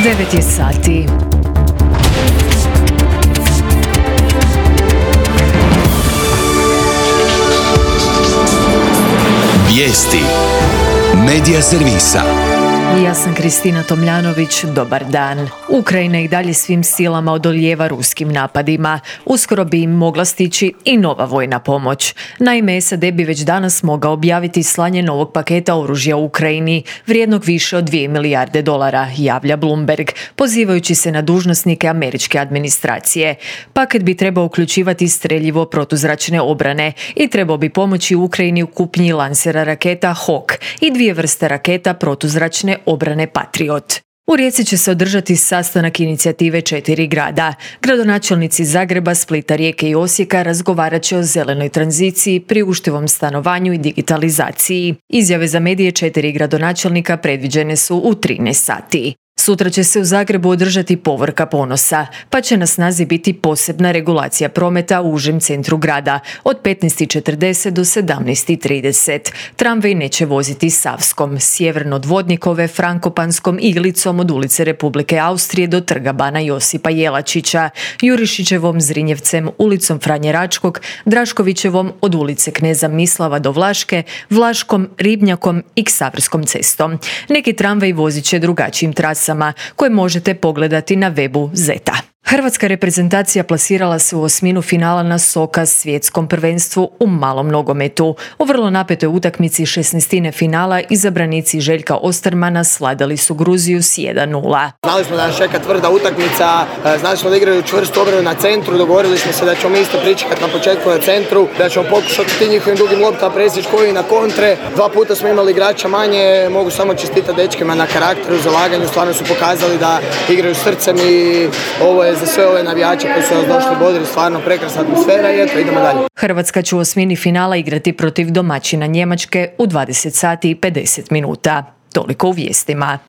9 je sati. Vijesti Medija servisa. Ja sam Kristina Tomljanović, dobar dan. Ukrajina i dalje svim silama odolijeva ruskim napadima. Uskoro bi im mogla stići i nova vojna pomoć. Naime, SAD bi već danas mogao objaviti slanje novog paketa oružja u Ukrajini, vrijednog više od 2 milijarde dolara, javlja Bloomberg, pozivajući se na dužnosnike američke administracije. Paket bi trebao uključivati streljivo protuzračne obrane i trebao bi pomoći Ukrajini u kupnji lansera raketa Hawk i 2 vrste raketa protuzračne obrane Patriot. U Rijeci će se održati sastanak inicijative 4 grada. Gradonačelnici Zagreba, Splita, Rijeke i Osijeka razgovarat će o zelenoj tranziciji, priuštivom stanovanju i digitalizaciji. Izjave za medije 4 gradonačelnika predviđene su u 13 sati. Sutra će se u Zagrebu održati povorka ponosa, pa će na snazi biti posebna regulacija prometa u užem centru grada od 15:40 do 17:30. Tramvaj neće voziti Savskom, sjeverno od Vodnikove, Frankopanskom iglicom od ulice Republike Austrije do trga Bana Josipa Jelačića, Jurišićevom, Zrinjevcem, ulicom Franje Račkog, Draškovićevom od ulice Kneza Mislava do Vlaške, Vlaškom, Ribnjakom i Ksavrskom cestom. Neki tramvaj vozit će drugačijim trasama koje možete pogledati na webu Zeta. Hrvatska reprezentacija plasirala se u osminu finala na Sokaz svjetskom prvenstvu u malom nogometu. U vrlo napetoj utakmici 16. finala izabranici Željka Ostermana sladali su Gruziju s 1:0. Znali smo da nas čeka tvrda utakmica, znali smo da igraju čvrstu obranu na centru, dogovorili smo se da ćemo isto pričekati na početku na centru, da ćemo pokušati ti njihovim dugim loptama presjeći koji na kontre. 2 puta smo imali igrača manje, mogu samo čestitati dečkima na karakteru, zalaganju, stvarno su pokazali da igraju srcem i ovo je za sve ove navijače koji su nas došli bodri, stvarno prekrasna atmosfera i eto, idemo dalje. Hrvatska će u osmini finala igrati protiv domaćina Njemačke u 20 sati i 50 minuta. Toliko u vijestima.